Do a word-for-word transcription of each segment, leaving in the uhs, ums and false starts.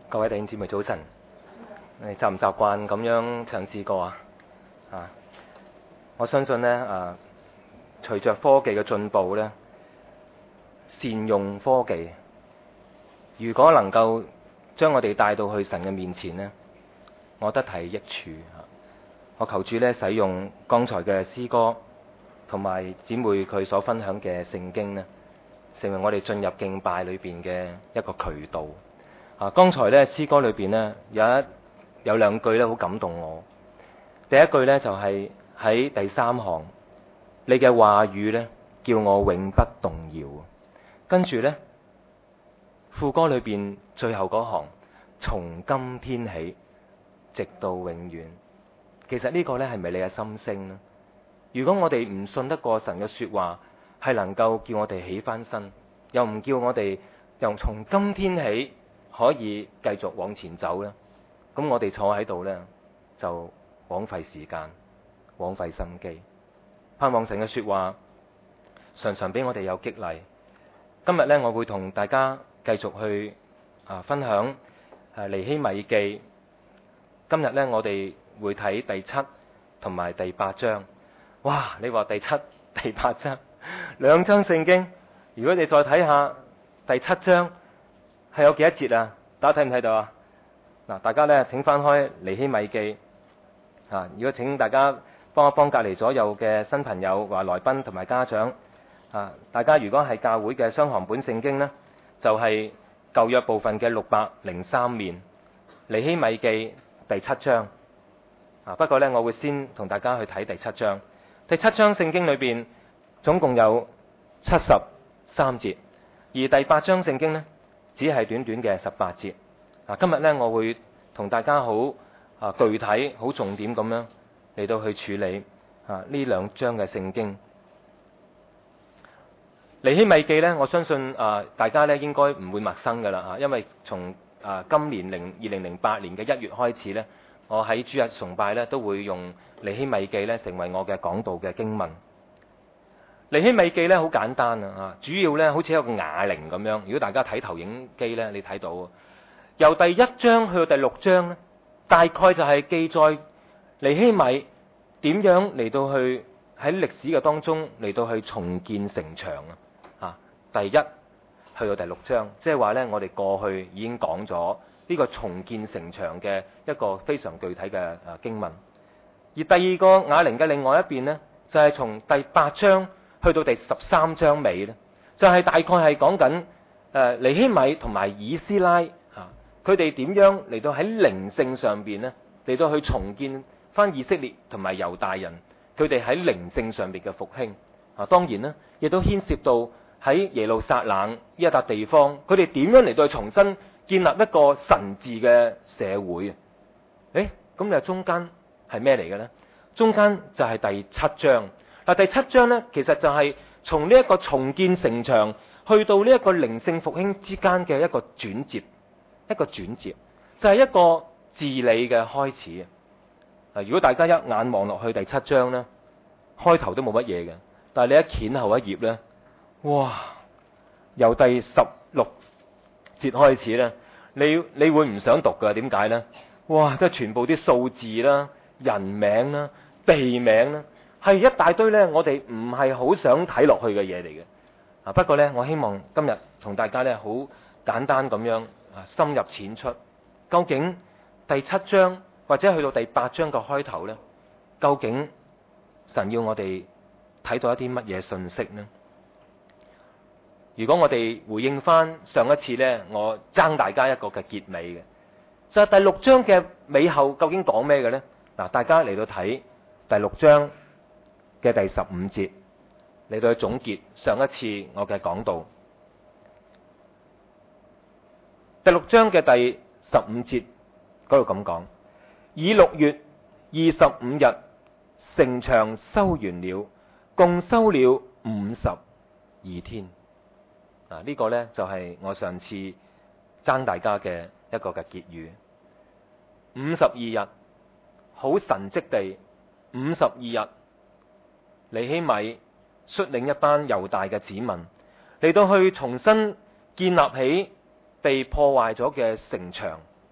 各位弟兄姊妹早晨，你習唔習慣咁樣唱詩歌啊？啊，我相信呢，啊，隨着科技嘅進步呢，善用科技，如果能夠將我哋帶到去神嘅面前呢，我覺得係益處。我求主呢，使用剛才嘅詩歌同埋姊妹佢所分享嘅聖經呢，成為我哋進入敬拜裏邊嘅一個渠道。啊，剛才咧詩歌裏邊呢，有一有兩句咧好感動我。第一句呢，就係、是、喺第三行，你嘅話語呢，叫我永不動搖。跟住呢，副歌裏邊最後嗰行，從今天起直到永遠。其實呢個呢，係咪你嘅心聲呢？如果我哋唔信得過神嘅說話，係能夠叫我哋起翻身，又唔叫我哋由從今天起可以繼續往前走呢，咁我哋坐喺度呢，就枉費時間，枉費心機。盼望神嘅說話常常俾我哋有激勵。今日呢，我會同大家繼續去啊分享誒尼希米記。今日呢，我哋會睇第七同埋第八章。哇！你話第七、第八章兩章聖經，如果你再睇下第七章係有幾多節啊？大家睇唔睇到啊？嗱，大家呢，請翻開尼希米記啊！如果請大家幫一幫隔籬左右嘅新朋友話來賓同埋家長啊，大家如果係教會嘅雙行本聖經呢，就係、是、舊約部分嘅六百零三面尼希米記第七章啊。不過呢，我會先同大家去睇第七章。第七章聖經裏邊總共有七十三節，而第八章聖經呢，只係短短嘅十八節。嗱，今日呢，我會同大家好啊具體、好重點咁樣嚟到去處理啊呢兩章嘅聖經。尼希米記呢，我相信啊大家呢應該唔會陌生噶啦啊，因為從啊今年零二零零八年嘅一月開始呢，我喺主日崇拜呢都會用尼希米記呢成為我嘅講道嘅經文。尼希米記呢好簡單啊，主要呢好似一個啞鈴咁樣。如果大家睇投影機呢，你睇到由第一章去到第六章呢，大概就係記載尼希米點樣嚟到去喺歷史嘅當中嚟到去重建城牆啊。啊，第一去到第六章，即係話呢，我哋過去已經講咗呢個重建城牆嘅一個非常具體嘅誒經文。而第二個啞鈴嘅另外一邊呢，就係從第八章去到第十三章尾呢，就係大概係講緊誒尼希米同埋以斯拉嚇，佢哋點樣嚟到喺靈性上邊呢，嚟到去重建翻以色列同埋猶大人佢哋喺靈性上邊嘅復興啊。當然呢，亦都牽涉到喺耶路撒冷呢一笪地方，佢哋點樣嚟到去重新建立一個神治嘅社會啊？誒，咁你話中間係咩嚟嘅呢？中間就係第七章。嗱，第七章呢，其實就係從呢一個重建城牆去到呢一個靈性復興之間嘅一個轉折，一個轉折就係、是、一個治理嘅開始啊！如果大家一眼望落去第七章呢，開頭都冇乜嘢嘅，但係你一掀後一頁呢，哇！由第十六節開始呢，你你會唔想讀㗎？點解呢？哇！即係全部啲數字啦、人名啦、地名啦，係一大堆呢，我哋唔係好想睇落去嘅嘢嚟嘅。啊，不過呢，我希望今日同大家呢，好簡單咁樣啊，深入淺出。究竟第七章或者去到第八章嘅開頭呢，究竟神要我哋睇到一啲乜嘢信息呢？如果我哋回應翻上一次呢，我爭大家一個嘅結尾嘅，就係第六章嘅尾後究竟講咩嘅呢？嗱，大家嚟到睇第六章嘅第十五節，嚟到去總結上一次我嘅講道。第六章嘅第十五節嗰度咁講：以六月二十五日，城牆修完了，共修了五十二天。嗱，呢個呢，就係我上次爭大家嘅一個嘅結語。五十二日，好神蹟地，五十二日，尼希米率領一班猶大嘅子民嚟到去重新建立起被破壞咗嘅城牆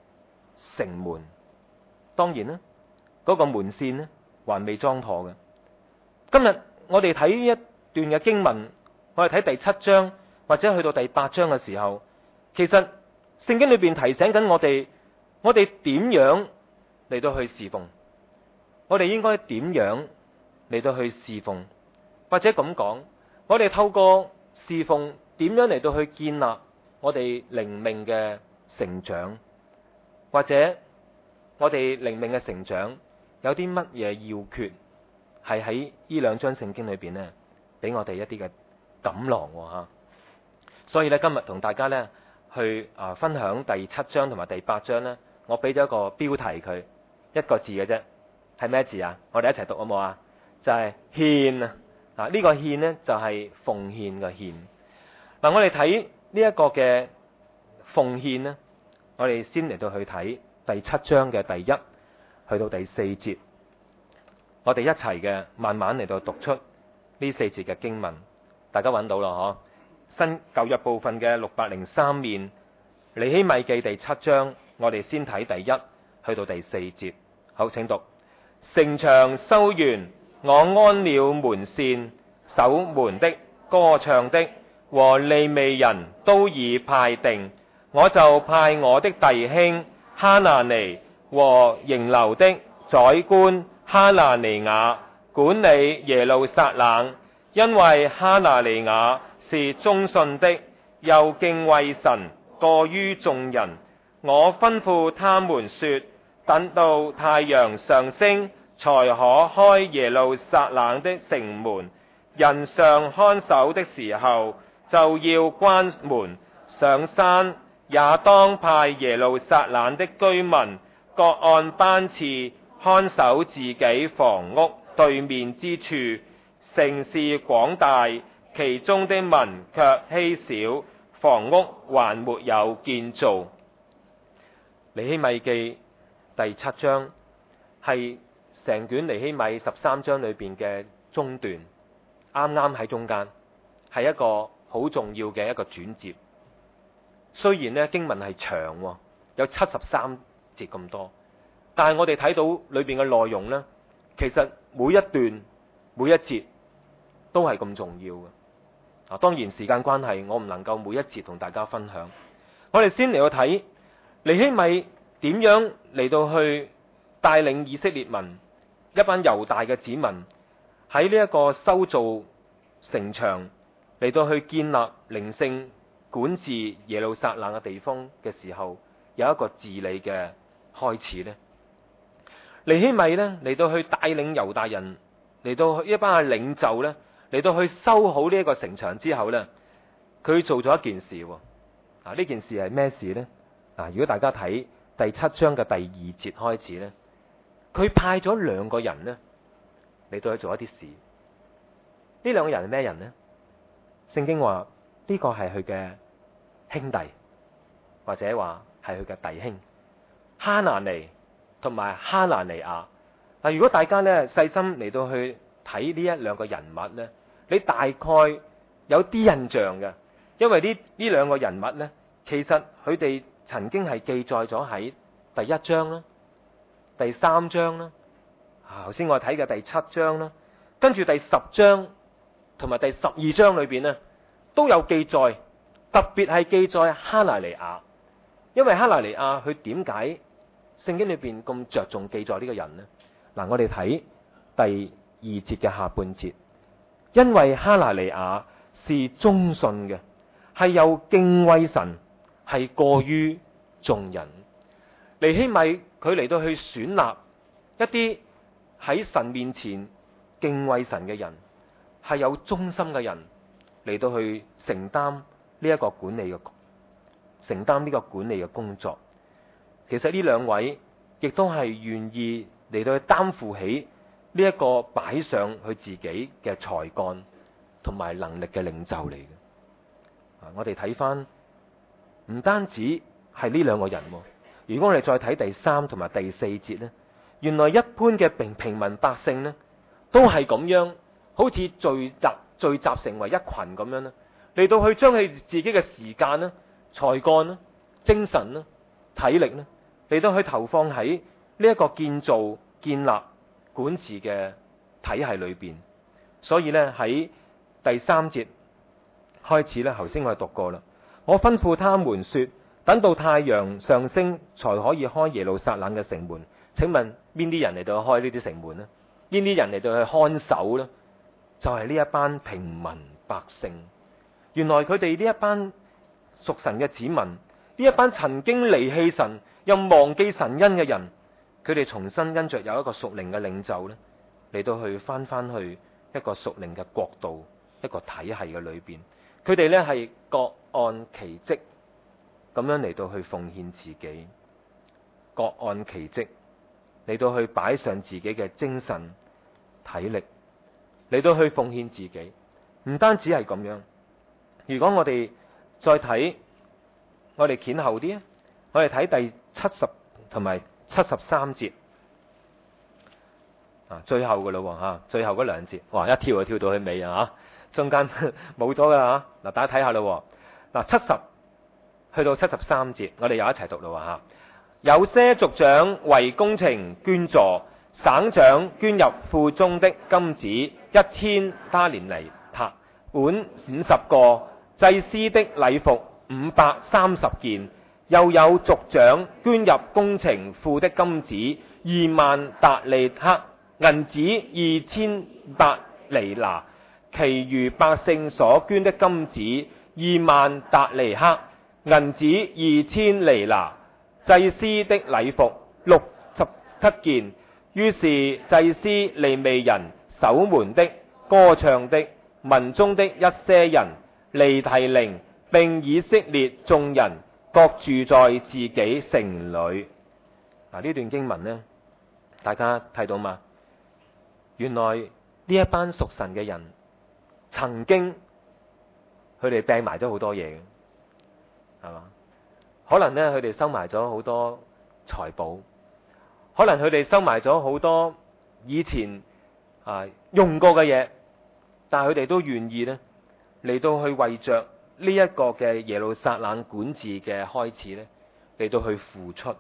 城門。當然啦，嗰個門扇呢還未裝妥嘅。今日我哋睇呢一段嘅經文，我哋睇第七章或者去到第八章嘅時候，其實聖經裏邊提醒緊我哋，我哋點樣嚟到去侍奉，我哋應該點樣嚟到去侍奉，或者咁講，我哋透過侍奉點樣嚟到去建立我哋靈命嘅成長，或者我哋靈命嘅成長有啲乜嘢要訣，係喺呢兩章聖經裏邊呢，俾我哋一啲嘅錦囊吓。所以咧，今日同大家咧去啊分享第七章同埋第八章呢，我俾咗一個標題佢，一個字嘅啫，係咩字啊？我哋一齊讀好冇啊？就係獻啊！啊，呢個獻呢，就係奉獻嘅獻。嗱，我哋睇呢一個嘅奉獻呢，我哋先嚟到去睇第七章嘅第一去到第四節，我哋一齊嘅慢慢嚟到讀出呢四節嘅經文，大家揾到啦嗬？新舊約部分嘅六百零三面，尼希米記第七章，我哋先睇第一去到第四節。好，請讀：城牆修完，我安了門扇，守門的、歌唱的和利未人都已派定，我就派我的弟兄哈拿尼和營樓的宰官哈拿尼雅管理耶路撒冷，因為哈拿尼雅是忠信的，又敬畏神，過於眾人。我吩咐他們說，等到太陽上升，才可開耶路撒冷的城門。人上看守的時候，就要關門。上山也當派耶路撒冷的居民，各按班次看守自己房屋對面之處。城市廣大，其中的民卻稀少，房屋還沒有建造。尼希米記第七章係成卷尼希米十三章裏邊嘅中段，啱啱喺中間，係一個好重要嘅一個轉折。雖然呢經文係長，有七十三節咁多，但係我哋睇到裏邊嘅內容呢，其實每一段每一節都係咁重要嘅。啊，當然時間關係，我唔能夠每一節同大家分享。我哋先嚟到睇尼希米點樣嚟到去帶領以色列民一班猶大嘅子民喺呢一個修造城牆嚟到去建立靈性管治耶路撒冷嘅地方嘅時候，有一個治理嘅開始呢。尼希米呢嚟到去帶領猶大人嚟到一班嘅領袖呢，嚟到去修好呢一個城牆之後呢，佢做咗一件事。啊，呢件事係咩事呢？啊，如果大家睇第七章嘅第二節開始呢，佢派咗兩個人呢嚟到去做一啲事。呢兩個人係咩人呢？聖經話呢個係佢嘅兄弟，或者話係佢嘅弟兄哈拿尼同埋哈拿尼亞。嗱，如果大家呢細心嚟到去睇呢一兩個人物呢，你大概有啲印象嘅，因為呢呢兩個人物呢，其實佢哋曾經係記載咗喺第一章啦、第三章啦，啊，頭先我睇嘅第七章啦，跟住第十章同埋第十二章裏邊呢都有記載，特別係記載哈拿尼亞，因為哈拿尼亞佢點解聖經裏邊咁着重記載呢個人呢？嗱，我哋睇第二節嘅下半節，因為哈拿尼亞是忠信嘅，係有敬畏神，係過於眾人。尼希米佢嚟到去選立一啲喺神面前敬畏神嘅人，係有忠心嘅人嚟到去承擔呢一個管理嘅承擔呢個管理嘅工作。其實呢兩位亦都係願意嚟到去擔負起呢一個擺上佢自己嘅才幹同埋能力嘅領袖嚟嘅。啊，我哋睇翻唔單止係呢兩個人，如果我哋再睇第三同埋第四節呢，原來一般嘅平平民百姓呢，都係咁樣，好似聚集聚集成為一群咁樣呢，嚟到去將佢自己嘅時間呢、才幹呢、精神呢、體力呢， 嚟到去投放喺呢一個建造、建立、管治嘅體系裏邊。所以呢，喺第三節開始呢，頭先我哋讀過啦。我吩咐他們說，等到太陽上升才可以開耶路撒冷嘅城門。請問邊啲人嚟到開呢啲城門呢？邊啲人嚟到去看守呢？就係呢一班平民百姓。原來佢哋呢一班屬神嘅子民，呢一班曾經離棄神又忘記神恩嘅人，佢哋重新因着有一個屬靈嘅領袖呢，嚟到去翻翻去一個屬靈嘅國度，一個體系嘅裏邊。佢哋呢係各按其職咁樣嚟到去奉獻自己，各按其職嚟到去擺上自己嘅精神體力，嚟到去奉獻自己。唔單止係咁樣，如果我哋再睇，我哋掀後啲啊，我哋睇第七十同埋七十三節啊，最後嘅咯吓，最後嗰兩節，哇，一跳就跳到去尾啊，中間冇咗噶吓。嗱，大家睇下咯，嗱，七十去到七十三節，我哋又一齊讀咯吓。有些族長為工程捐助，省長捐入庫中的金子一千他連尼帕，本五十個，祭司的禮服五百三十件，又有族長捐入工程庫的金子二萬達利克，銀子二千百尼拿，其餘百姓所捐的金子二萬達利克，銀子二千尼拿，祭司的禮服六十七件。於是祭司、利未人、守門的、歌唱的、民中的一些人、尼提寧並以色列眾人各住在自己城裏。嗱，呢段經文呢，大家睇到嘛？原來呢一班屬神嘅人，曾經佢哋掟埋咗好多嘢嘅，係嘛？可能呢，佢哋收埋咗好多財寶。可能佢哋收埋咗好多以前啊用過嘅嘢，但係佢哋都願意呢嚟到去為着呢一個嘅耶路撒冷管治嘅開始呢嚟到去付出。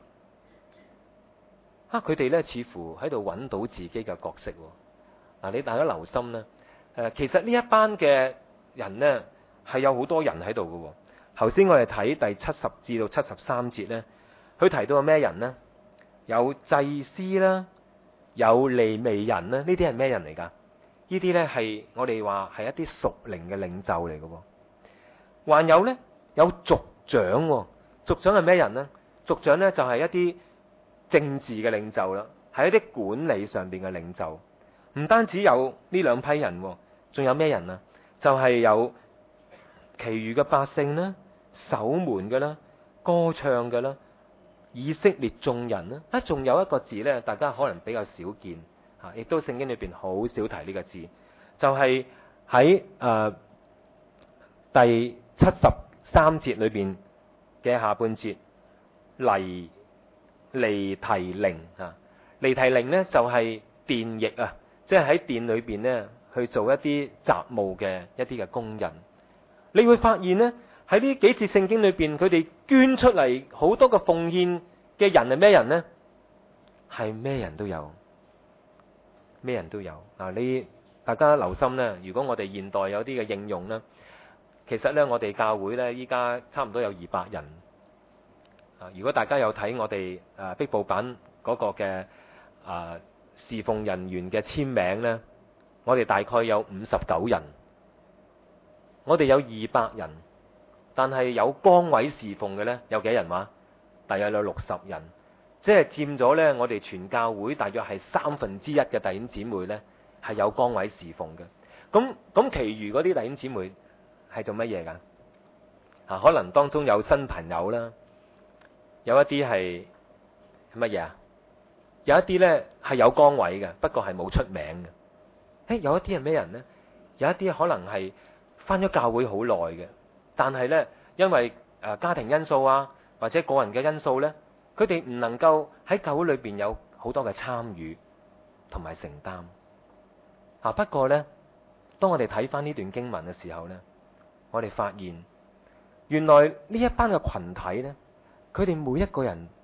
啊，佢哋呢似乎喺度揾到自己嘅角色。嗱，你大家留心呢，誒，其實呢一班嘅人呢係有好多人喺度嘅。頭先我哋睇第七十至到七十三節呢，佢提到係咩人呢？有祭司啦，有利未人啦，呢啲係咩人嚟噶？呢啲呢係我哋話係一啲屬靈嘅領袖嚟嘅。還有呢，有族長，族長係咩人呢？族長呢就係一啲政治嘅領袖啦，係一啲管理上邊嘅領袖。唔單止有呢兩批人，仲有咩人啊？就係有其餘嘅百姓啦，守門嘅啦，歌唱嘅啦。以色列眾人呢，啊，仲有一個字呢，大家可能比較少見吓，亦都聖經裏邊好少提呢個字，就係喺誒第七十三節裏邊嘅下半節，尼尼提寧啊，尼提寧呢就係殿役啊，即係喺殿裏邊呢去做一啲雜務嘅一啲嘅工人。你會發現呢，喺呢幾節聖經裏邊，佢哋捐出嚟好多嘅奉獻嘅人係咩人呢？係咩人都有，咩人都有。嗱，你大家留心呢，如果我哋現代有啲嘅應用呢，其實呢，我哋教會呢，依家差唔多有二百人。啊，如果大家有睇我哋誒壁報版嗰個嘅啊侍奉人員嘅簽名呢，我哋大概有五十九人。我哋有二百人。但係有崗位侍奉嘅呢，有幾人話？大約有六十人，即係佔咗呢，我哋全教會大約係三分之一嘅弟兄姊妹呢，係有崗位侍奉嘅。咁咁，其餘嗰啲弟兄姊妹係做乜嘢噶？啊，可能當中有新朋友啦，有一啲係乜嘢啊？有一啲呢係有崗位嘅，不過係冇出名嘅。誒，有一啲係咩人呢？有一啲可能係返咗教會好耐嘅。但係呢，因為誒家庭因素啊，或者個人嘅因素呢，佢哋唔能夠喺教會裏邊有好多嘅參與同埋承擔。啊，不過呢，當我哋睇翻呢段經文嘅時候呢，我哋發現原來呢一班嘅群體呢，佢哋每一個人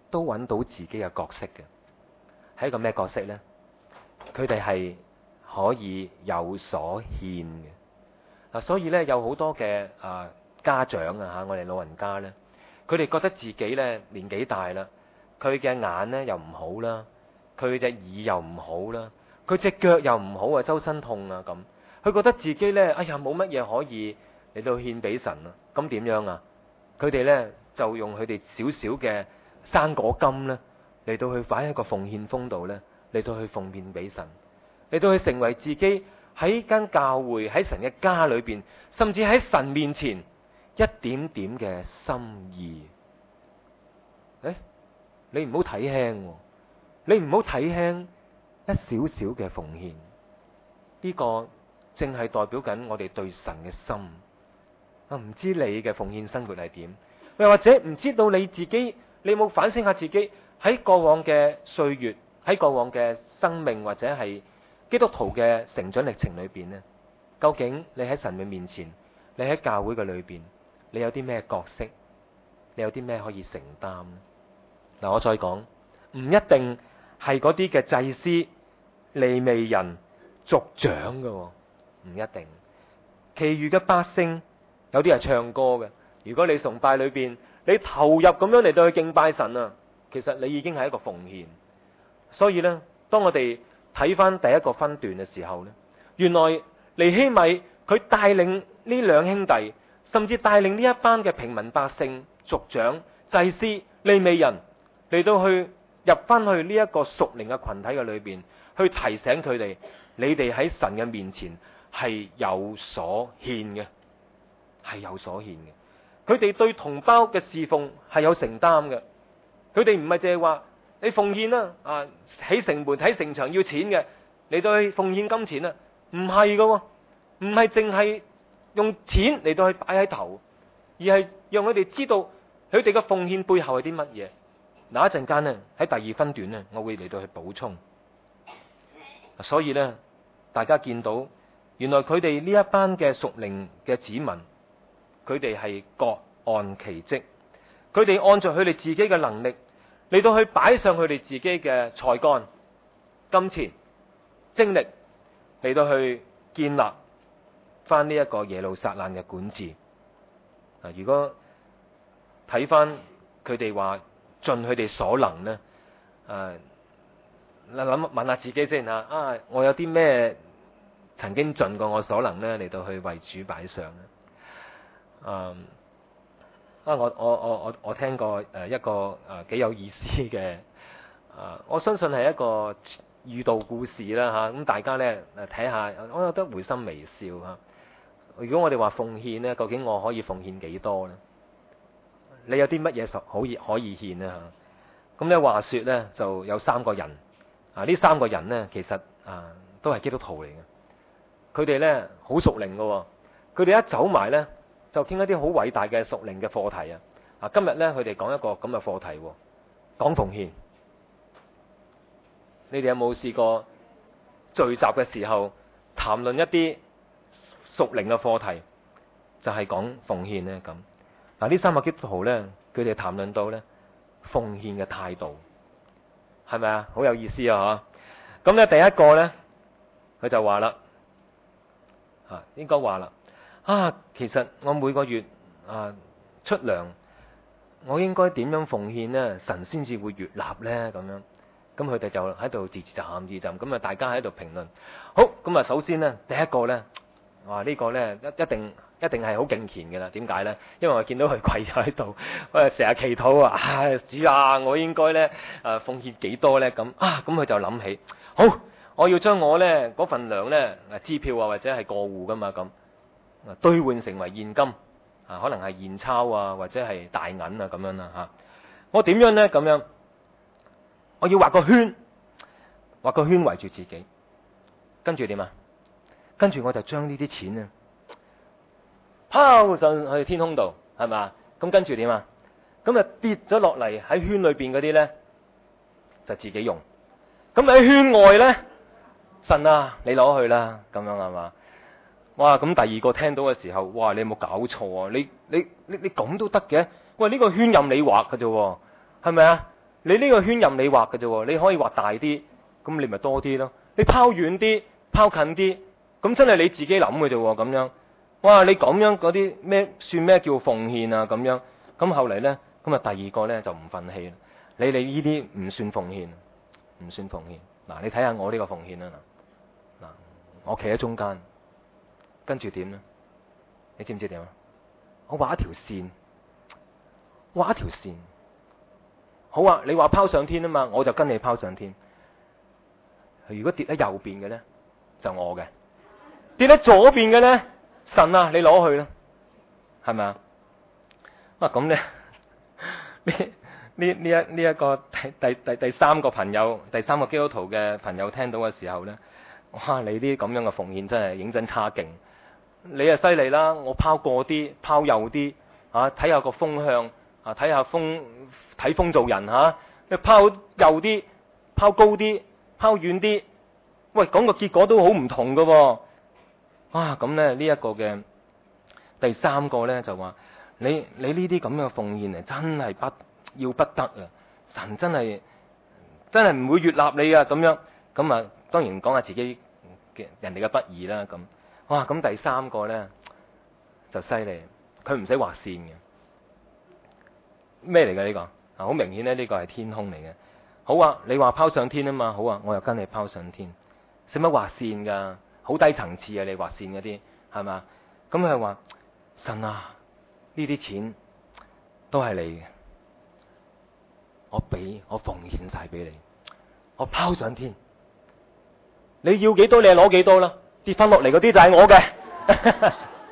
都揾到自己嘅角色嘅。係一個咩角色呢？佢哋係可以有所獻嘅。嗱，所以咧有好多嘅啊家長啊嚇，我哋老人家咧，佢哋覺得自己咧年紀大啦，佢嘅眼咧又唔好啦，佢隻耳又唔好啦，佢隻腳又唔好啊，周身痛啊咁，佢覺得自己咧，哎呀冇乜嘢可以嚟到獻俾神啊，咁點樣啊？佢哋咧就用佢哋少少嘅生果金咧嚟到去擺喺個奉獻封度咧，嚟到去奉獻俾神，嚟到去成為自己喺間教會喺神嘅家裏邊，甚至喺神面前一點點嘅心意。誒，你唔好睇輕，你唔好睇輕一少少嘅奉獻，呢個正係代表緊我哋對神嘅心。啊，唔知你嘅奉獻生活係點？又或者唔知道你自己，你有冇反省下自己喺過往嘅歲月，喺過往嘅生命或者係基督徒嘅成長歷程裏邊呢？究竟你喺神嘅面前，你喺教會嘅裏邊，你有啲咩角色？你有啲咩可以承擔？嗱，我再講，唔一定係嗰啲嘅祭司、利未人、族長嘅，唔一定。其餘嘅百姓，有啲係唱歌嘅。如果你崇拜裏邊，你投入咁樣嚟到去敬拜神啊，其實你已經係一個奉獻。所以呢，當我哋睇翻第一個分段嘅時候呢，原來尼希米佢帶領呢兩兄弟，甚至帶領呢一班嘅平民百姓、族長、祭司、利未人嚟到去入翻去呢一個屬靈嘅群體嘅裏邊，去提醒佢哋：你哋喺神嘅面前係有所獻嘅，係有所獻嘅。佢哋對同胞嘅侍奉係有承擔嘅。佢哋唔係淨係話你奉獻啦，啊起城門睇城牆要錢嘅，嚟到去奉獻金錢啊，唔係噶，唔係淨係用錢嚟到去擺喺頭，而係讓佢哋知道佢哋嘅奉獻背後係啲乜嘢。嗱，一陣間呢，喺第二分段呢，我會嚟到去補充。所以呢，大家見到原來佢哋呢一班嘅屬靈嘅子民，佢哋係各按其職，佢哋按照佢哋自己嘅能力嚟到去擺上佢哋自己嘅才幹、金錢、精力嚟到去建立翻呢一個耶路撒冷嘅管治。啊，如果睇翻佢哋話盡佢哋所能呢，誒，諗諗問下自己先吓，啊，我有啲咩曾經盡過我所能呢嚟到去為主擺上呢？啊，我我我我我聽過誒一個誒幾有意思嘅，啊，我相信係一個寓道故事啦吓，咁大家咧誒睇下，我覺得會心微笑吓。如果我哋話奉獻呢，究竟我可以奉獻幾多呢？你有啲乜嘢可以可以獻呢吓？咁咧話說咧就有三個人，啊呢三個人呢，其實啊都係基督徒嚟嘅，佢哋咧好屬靈嘅，佢哋一走埋咧。就傾一啲好偉大嘅屬靈嘅課題啊！啊，今日咧佢哋講一個咁嘅課題，講奉獻。你哋有冇試過聚集嘅時候談論一啲屬靈嘅課題，就係講奉獻呢？咁嗱，呢三個基督徒咧，佢哋談論到咧奉獻嘅態度，係咪啊？好有意思啊！嗬，咁咧第一個咧，佢就話啦，啊，應該話啦。啊，其實我每個月啊出糧，我應該點樣奉獻呢？神先至會悅納呢？咁樣，咁佢哋就喺度自自斟自斟，咁啊大家喺度評論。好，咁啊首先呢，第一個呢，哇呢個呢一一定一定係好敬虔嘅啦。點解呢？因為我見到佢跪咗喺度，我成日祈禱啊，唉主啊，我應該呢誒奉獻幾多呢？咁啊，咁佢就諗起，好，我要將我呢嗰份糧呢支票啊或者係過戶噶嘛咁。兌換成為現金啊，可能係現鈔啊，或者係大銀啊咁樣啦吓。我點樣呢？咁樣，我要畫個圈，畫個圈圍住自己，跟住點啊？跟住我就將呢啲錢啊拋上去天空度，係嘛？咁跟住點啊？咁啊跌咗落嚟喺圈裏邊嗰啲呢，就自己用。咁喺圈外呢，神啊，你攞去啦，咁樣係嘛？哇！咁第二個聽到嘅時候，哇！你有冇搞錯啊？你你你你咁都得嘅？喂，呢個圈任你畫嘅啫，係咪啊？ 你呢個圈任你畫嘅啫，你可以畫大啲，咁你咪多啲咯。你拋遠啲，拋近啲，咁真係你自己諗嘅啫，咁樣。哇！你咁樣嗰啲咩算咩叫奉獻啊？咁樣，咁後嚟呢，咁啊第二個呢就唔忿氣啦。你你呢啲唔算奉獻，唔算奉獻。嗱，你睇下我呢個奉獻啊嗱，嗱，我企喺中間，跟住點呢？你知唔知點啊？我畫一條線，畫一條線。好啊，你話拋上天啊嘛，我就跟你拋上天。如果跌喺右邊嘅呢，就我嘅；跌喺左邊嘅呢，神啊，你攞去啦，係咪啊？啊咁呢，呢呢呢一呢一個第第第第三個朋友，第三個基督徒嘅朋友聽到嘅時候呢，哇！你啲咁樣嘅奉獻真係認真差勁。你啊犀利啦，我拋過啲，拋右啲，啊睇下個風向，啊睇下風睇風做人吓，你拋右啲，拋高啲，拋遠啲，喂，咁個結果都好唔同噶喎。啊咁咧呢一個嘅第三個咧就話你你呢啲咁嘅奉獻啊，真係不要不得啊！神真係真係唔會悅納你啊！咁樣咁啊，當然講下自己嘅人哋嘅不義啦咁。哇！咁第三個咧就犀利，佢唔使畫線嘅，咩嚟嘅呢個？啊，好明顯咧，呢個係天空嚟嘅。好啊，你話拋上天啊嘛，好啊，我又跟你拋上天，使乜畫線噶？好低層次啊！你畫線嗰啲係嘛？咁佢話神啊，呢啲錢都係你嘅，我俾我奉獻晒俾你，我拋上天，你要幾多你就攞幾多啦。跌翻落嚟嗰啲就係我嘅。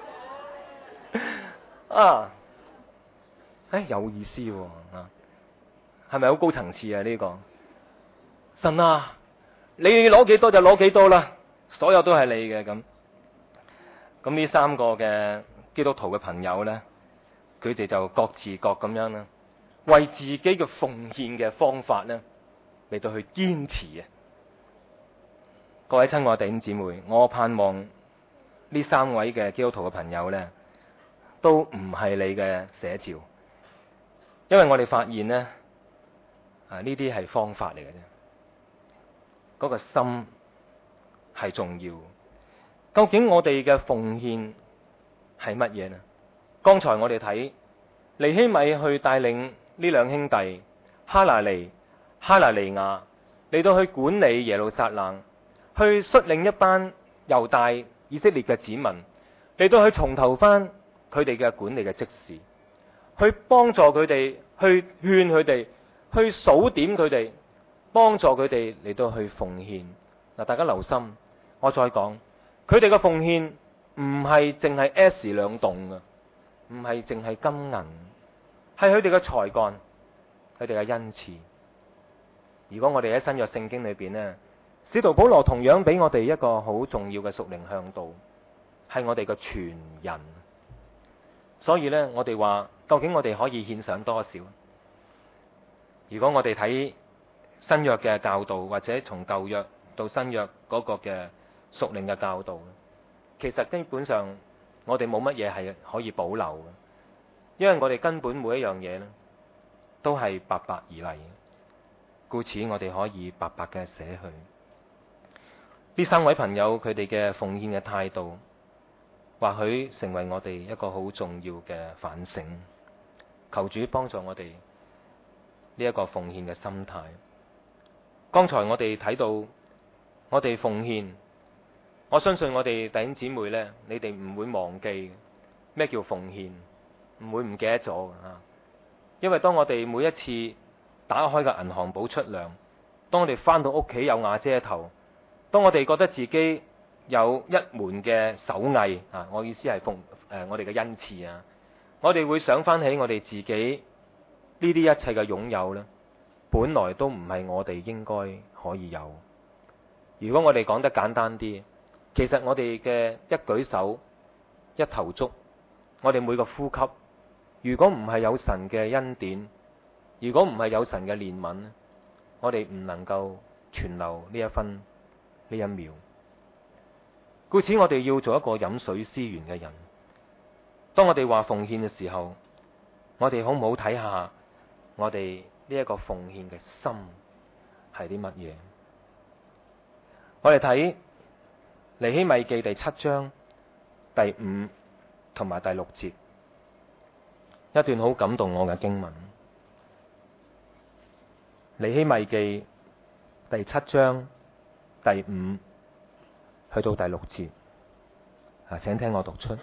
啊，誒有意思喎，啊，係咪好高層次啊？呢個神啊，你攞幾多就攞幾多啦，所有都係你嘅咁。咁呢三個嘅基督徒嘅朋友呢，佢哋就各自各咁樣啦，為自己嘅奉獻嘅方法呢嚟到去堅持啊！各位親愛弟兄姊妹，我盼望呢三位嘅基督徒嘅朋友呢，都唔係你嘅寫照，因為我哋發現呢，啊呢啲係方法嚟嘅啫，嗰個心係重要。究竟我哋嘅奉獻係乜嘢呢？剛才我哋睇尼希米去帶領呢兩兄弟哈拿尼、哈拿尼亞嚟到去管理耶路撒冷。去率領一班猶大以色列嘅子民嚟到去重投翻佢哋嘅管理嘅職事，去幫助佢哋，去勸佢哋，去數點佢哋，幫助佢哋嚟到去奉獻。嗱，大家留心，我再講，佢哋嘅奉獻唔係淨係 S 兩棟嘅，唔係淨係金銀，係佢哋嘅才幹，佢哋嘅恩賜。如果我哋喺新約聖經裏邊呢，使徒保羅同樣俾我哋一個好重要嘅屬靈向導，係我哋嘅傳人。所以呢，我哋話究竟我哋可以獻上多少？如果我哋睇新約嘅教導，或者從舊約到新約嗰個嘅屬靈嘅教導，其實基本上我哋冇乜嘢係可以保留嘅，因為我哋根本每一樣嘢呢都係白白而嚟，故此我哋可以白白嘅捨去。呢三位朋友佢哋嘅奉獻嘅態度，或許成為我哋一個好重要嘅反省。求主幫助我哋呢一個奉獻嘅心態。剛才我哋睇到我哋奉獻，我相信我哋弟兄姊妹呢，你哋唔會忘記咩叫奉獻，唔會唔記得咗啊！因為當我哋每一次打開個銀行簿出糧，當我哋翻到屋企有瓦遮頭，當我哋覺得自己有一門嘅手藝啊，我意思係奉誒我哋嘅恩賜啊，我哋會想翻起我哋自己呢啲一切嘅擁有呢，本來都唔係我哋應該可以有。如果我哋講得簡單啲，其實我哋嘅一舉手一投足，我哋每個呼吸，如果唔係有神嘅恩典，如果唔係有神嘅憐憫，我哋唔能夠存留呢一分呢一秒。故此我哋要做一個飲水思源嘅人。當我哋話奉獻嘅時候，我哋好唔好睇下我哋呢一個奉獻嘅心係啲乜嘢？我哋睇尼希米記第七章第五同埋第六節，一段好感動我嘅經文。尼希米記第七章第五去到第六節，啊，請聽我讀出。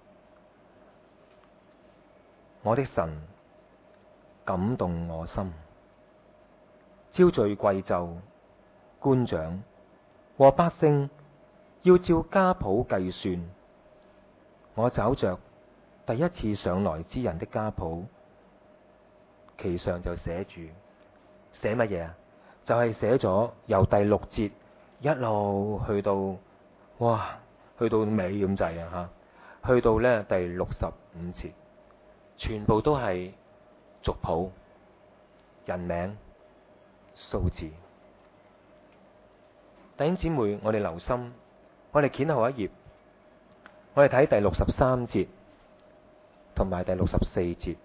我的神感動我心，招聚貴胄、官長和百姓，要照家譜計算。我找着第一次上來之人的家譜，其上就寫住，寫乜嘢啊？就係寫咗由第六節一路去到，哇，去到尾咁滯啊吓，去到呢第六十五節，全部都係族譜、人名、數字。弟兄姊妹，我哋留心，我哋掀後一頁，我哋睇第六十三節同埋第六十四節，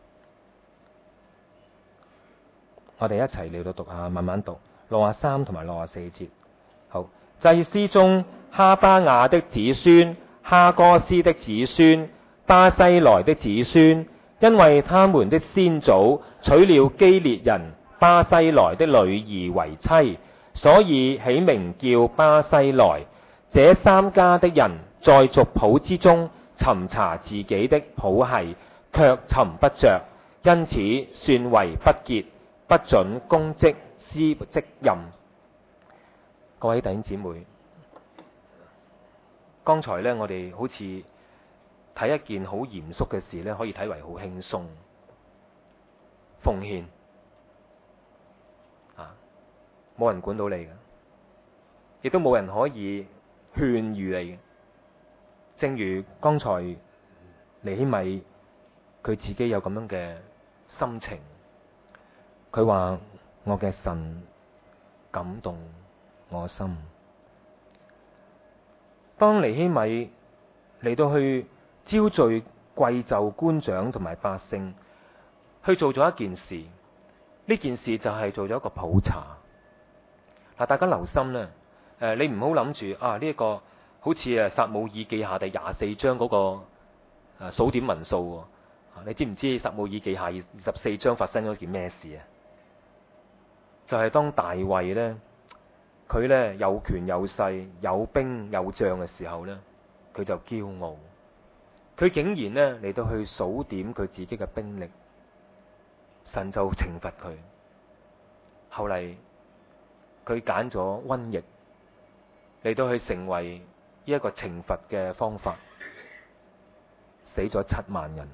我哋一齊嚟到讀下，慢慢讀六十三同埋六十四節。好，祭司中哈巴雅的子孫、哈哥斯的子孫、巴西萊的子孫，因為他們的先祖娶了基列人巴西萊的女兒為妻，所以起名叫巴西萊。這三家的人在族譜之中尋查自己的譜系，卻尋不着，因此算為不潔，不准公職司職任。各位弟兄姊妹，剛才呢，我哋好似睇一件好嚴肅嘅事呢，可以睇為好輕鬆。奉獻啊，冇人管到你嘅，亦都冇人可以勸喻你嘅。正如剛才尼希米佢自己有咁樣嘅心情，佢話我嘅神感動我心。當尼希米嚟到去招聚貴胄、官長同埋百姓，去做咗一件事，呢件事就係做咗一個普查。嗱，大家留心咧，誒，你唔好諗住啊呢一個好似誒撒母耳記下第廿四章嗰個誒數點民數喎，你知唔知撒母耳記下二十四章發生咗件咩事啊？就係當大衛咧，佢咧有權有勢、有兵有將嘅時候咧，佢就驕傲，佢竟然咧嚟到去數點佢自己嘅兵力，神就懲罰佢。後嚟佢揀咗瘟疫嚟到去成為呢一個懲罰嘅方法，死咗七萬人。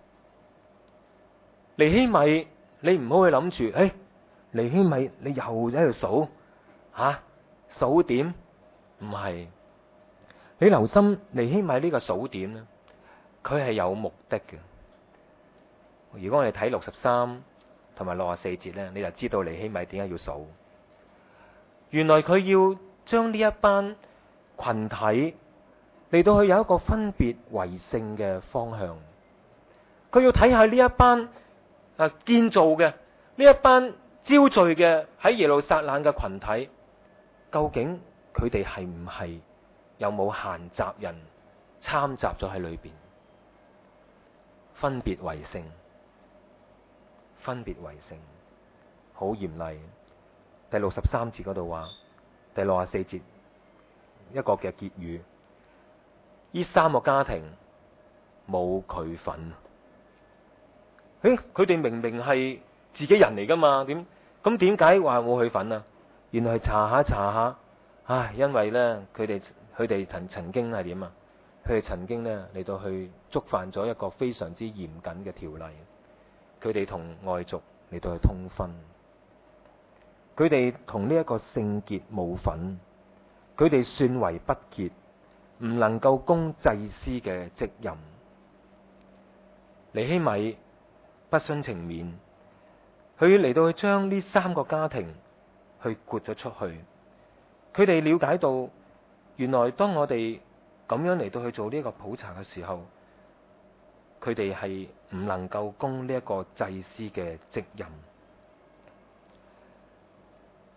尼希米，你唔好去諗住，誒、哎，尼希米你又喺度數吓數點？唔係，你留心尼希米呢個數點咧，佢係有目的嘅。如果我哋睇六十三同埋六十四節咧，你就知道尼希米點解要數。原來佢要將呢一班群體嚟到去有一個分別為聖嘅方向。佢要睇下呢一班啊建造嘅呢一班招聚嘅喺耶路撒冷嘅群體，究竟佢哋係唔係有冇閒雜人參雜咗喺裏邊？分別為聖，分別為聖，好嚴厲。第六十三節嗰度話，第六十四節一個嘅結語，呢三個家庭冇佢份。誒，佢哋明明係自己人嚟噶嘛？點咁點解話冇佢份啊？原來係查下查下，唉，因為呢，佢哋佢哋曾曾經係點啊？佢哋曾經呢嚟到去觸犯咗一個非常之嚴謹嘅條例，佢哋同外族嚟到去通婚。佢哋同呢一個聖潔冇份，佢哋算為不潔，唔能夠供祭司嘅職任。尼希米不徇情面，佢嚟到去將呢三個家庭去豁咗出去。佢哋了解到，原來當我哋咁樣嚟到去做呢一個普查嘅時候，佢哋係唔能夠供呢一個祭司嘅職任。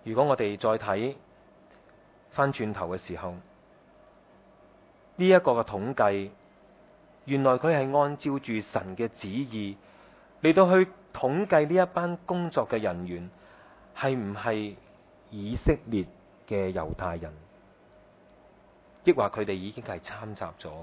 如果我哋再睇翻轉頭嘅時候，呢一個嘅統計，原來佢係按照住神嘅旨意嚟到去統計呢一班工作嘅人員係唔係以色列嘅猶太人，抑或佢哋已經係參雜咗。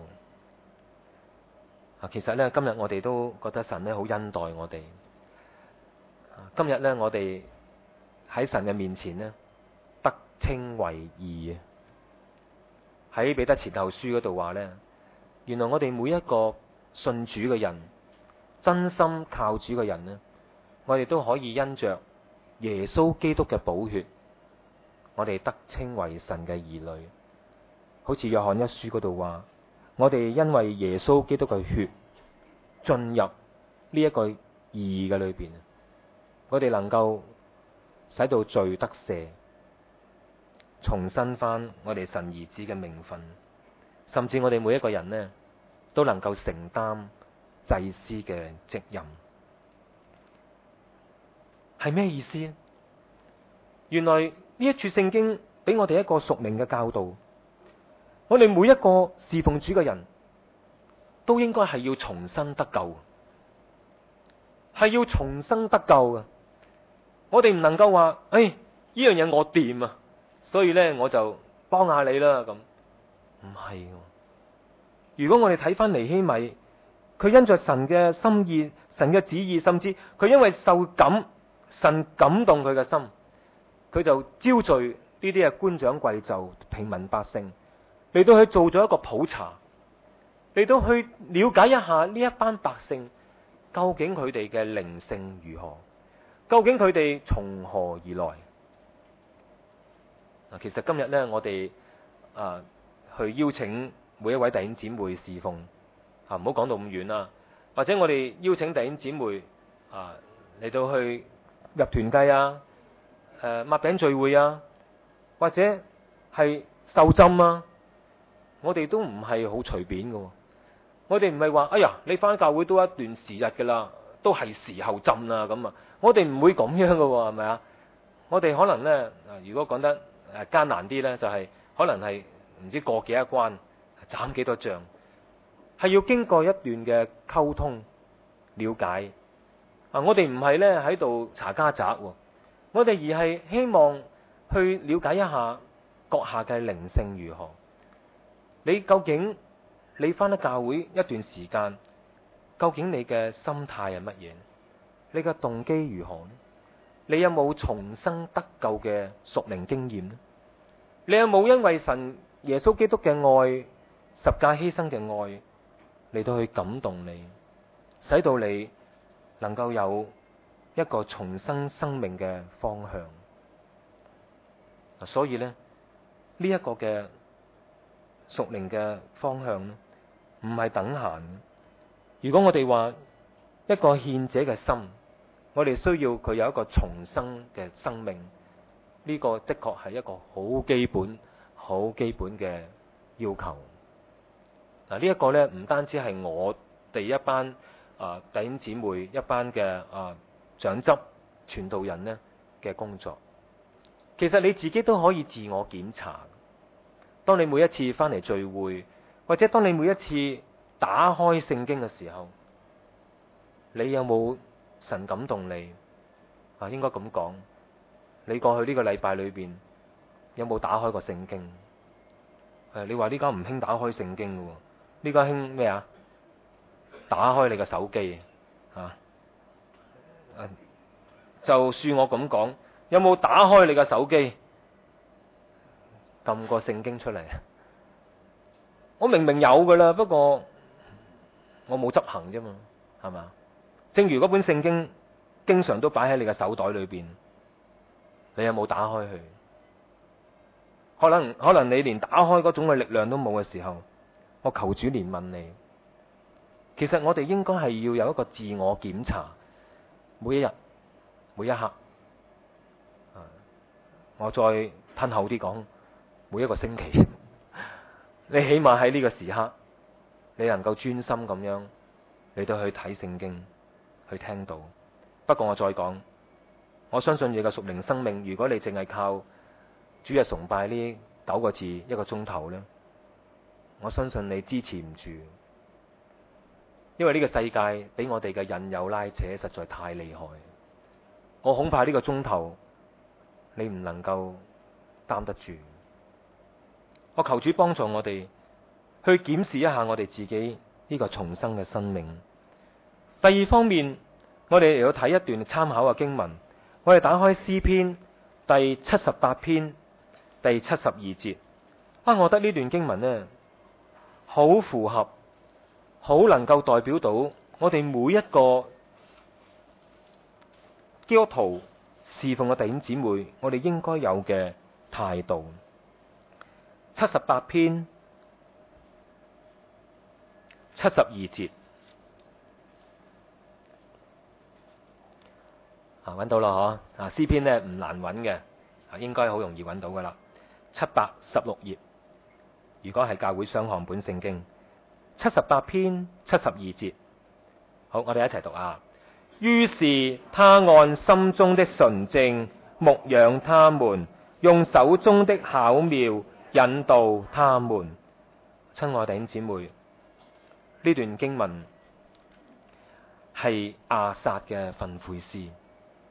啊，其實呢，今日我哋都覺得神呢好恩待我哋。今日呢，我哋喺神嘅面前呢，得稱為義。喺彼得前後書嗰度話呢，原來我哋每一個信主嘅人，真心靠主嘅人呢，我哋都可以因着耶穌基督嘅寶血，我哋得稱為神嘅兒女。好似約翰一書嗰度話，我哋因為耶穌基督嘅血進入呢一個義嘅裏邊，我哋能夠使到罪得赦，重新翻我哋神兒子嘅名分，甚至我哋每一個人呢，都能夠承擔祭司嘅職任。係咩意思？原來呢一處聖經俾我哋一個屬靈嘅教導，我哋每一個侍奉主嘅人都應該係要重生得救，係要重生得救嘅。我哋唔能夠話，誒，呢樣嘢我掂啊，所以呢，我就幫下你啦咁。唔係，如果我哋睇翻尼希米，佢因着神嘅心意、神嘅旨意，甚至佢因為受感，神感動佢嘅心，佢就招聚呢啲嘅官長貴胄、平民百姓嚟到去做咗一個普查，嚟到去了解一下呢一班百姓究竟佢哋嘅靈性如何，究竟佢哋從何而來。嗱，其實今日呢，我哋啊去邀請每一位弟兄姊妹侍奉，啊唔好講到咁遠啦，或者我哋邀請弟兄姊妹啊嚟到去入團契啊，誒擘餅聚會啊，或者係受浸啊，我哋都唔係好隨便嘅。我哋唔係話，哎呀，你翻教會都一段時日噶啦，都係時候浸啦咁啊。我哋唔會咁樣嘅，係咪啊？我哋可能呢，如果講得誒艱難啲呢，就係、是、可能係唔知過幾多關，斬幾多仗，係要經過一段嘅溝通了解。啊，我哋唔係呢喺度查家宅，我哋而係希望去了解一下閣下嘅靈性如何。你究竟你翻得教會一段時間，究竟你嘅心態係乜嘢？你嘅動機如何呢？你有冇重生得救嘅屬靈經驗呢？你有冇因為神耶穌基督嘅愛、十架犧牲嘅愛嚟到去感動你，使到你能夠有一個重生生命嘅方向？所以呢，呢一個嘅屬靈嘅方向呢，唔係等閒。如果我哋話一個獻者嘅心，我哋需要佢有一個重生嘅生命，呢個的確係一個好基本、好基本嘅要求。嗱，呢一個呢，唔單止係我哋一班啊弟兄姊妹、一班嘅啊長執傳道人呢嘅工作，其實你自己都可以自我檢查。當你每一次翻嚟聚會，或者當你每一次打開聖經嘅時候，你有冇神感動你啊？應該咁講，你過去呢個禮拜裏邊有冇打開過聖經？誒，你話呢家唔興打開聖經嘅，呢家興咩啊？打開你個手機啊！就算我咁講，有冇打開你個手機，撳個聖經出嚟？我明明有噶啦，不過我冇執行啫嘛，係嘛？正如嗰本聖經經常都擺喺你嘅手袋裏邊，你有冇打開佢？可能可能你連打開嗰種嘅力量都冇嘅時候，我求主憐憫你。其實我哋應該係要有一個自我檢查，每一日每一刻。我再褪後啲講，每一個星期，你起碼喺呢個時刻，你能夠專心咁樣嚟到去睇聖經，去聽到。不過我再講， 我相信你嘅屬靈生命，如果你淨係靠主日崇拜呢九個字一個鐘頭呢，我相信你支持唔住，因為呢個世界俾我哋嘅引誘拉扯實在太厲害。我恐怕呢個鐘頭你唔能夠擔得住。我求主幫助我哋去檢視一下我哋自己呢個重生嘅生命。第二方面，我哋嚟到睇一段參考嘅經文，我哋打開詩篇第七十八篇第七十二節。啊，我覺得呢段經文呢，好符合，好能夠代表到我哋每一個基督徒侍奉嘅弟兄姊妹，我哋應該有嘅態度。七十八篇七十二節，啊，揾到啦嗬！啊，詩篇呢唔難揾嘅，啊，應該好容易揾到噶啦。七百十六頁，如果係教會雙行本聖經，七十八篇七十二節。好，我哋一齊讀啊！於是他按心中的純正牧養他們，用手中的巧妙引導他們。親愛弟兄姊妹，呢段經文係亞薩嘅訓誨詩。呢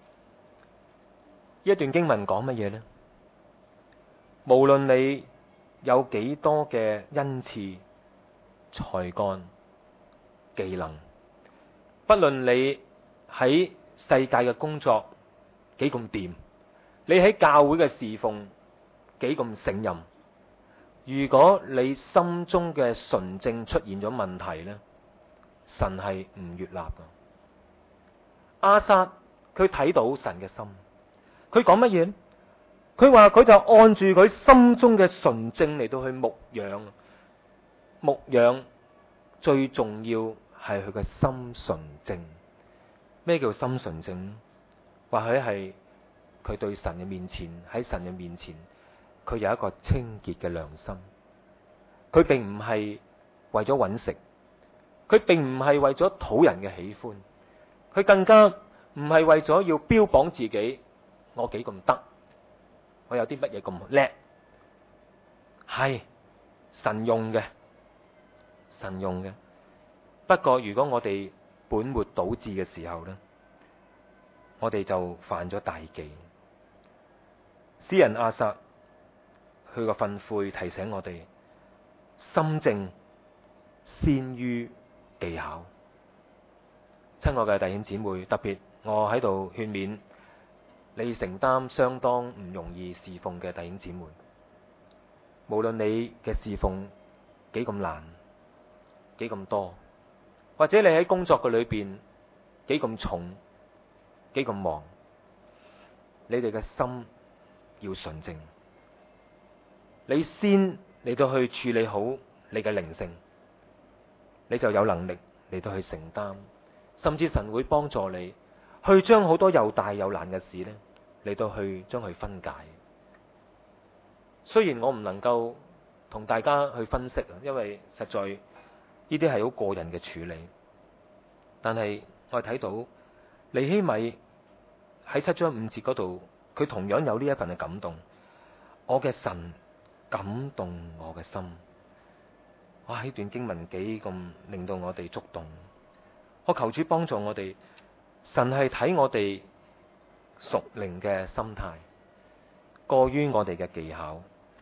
一段經文講乜嘢呢？無論你有幾多嘅恩賜、才幹、技能，不論你喺世界嘅工作幾咁掂，你喺教會嘅侍奉幾咁勝任，如果你心中嘅純正出現咗問題呢，神係唔悅納噶。亞薩佢睇到神嘅心，佢講乜嘢？佢話佢就按住佢心中嘅純正嚟到去牧養，牧養最重要係佢嘅心純正。咩叫心純正？或許係佢對神嘅面前，喺神嘅面前，佢有一個清潔嘅良心。佢並唔係為咗揾食，佢並唔係為咗討人嘅喜歡，佢更加唔係為咗要標榜自己，我幾咁得，我有啲乜嘢咁叻。係神用嘅，神用嘅。不過如果我哋本末倒置嘅時候呢，我哋就犯咗大忌。詩人亞薩佢個訓誨提醒我哋，心正先於技巧。親愛嘅弟兄姊妹，特別我喺度勸勉你承擔相當唔容易侍奉嘅弟兄姊妹，無論你嘅侍奉幾咁難，幾咁多，或者你喺工作嘅裏邊幾咁重，幾咁忙，你哋嘅心要純正。你先嚟到去處理好你嘅靈性，你就有能力嚟到去承擔，甚至神會幫助你去將好多又大又難嘅事呢嚟到去將佢分解。雖然我唔能夠同大家去分析啊，因為實在呢啲係好個人嘅處理，但係我哋睇到尼希米喺七章五節嗰度，佢同樣有呢一份嘅感動。我嘅神感動我嘅心。哇！呢段經文幾咁令到我哋觸動。我求主幫助我哋，神係睇我哋屬靈嘅心態，過於我哋嘅技巧。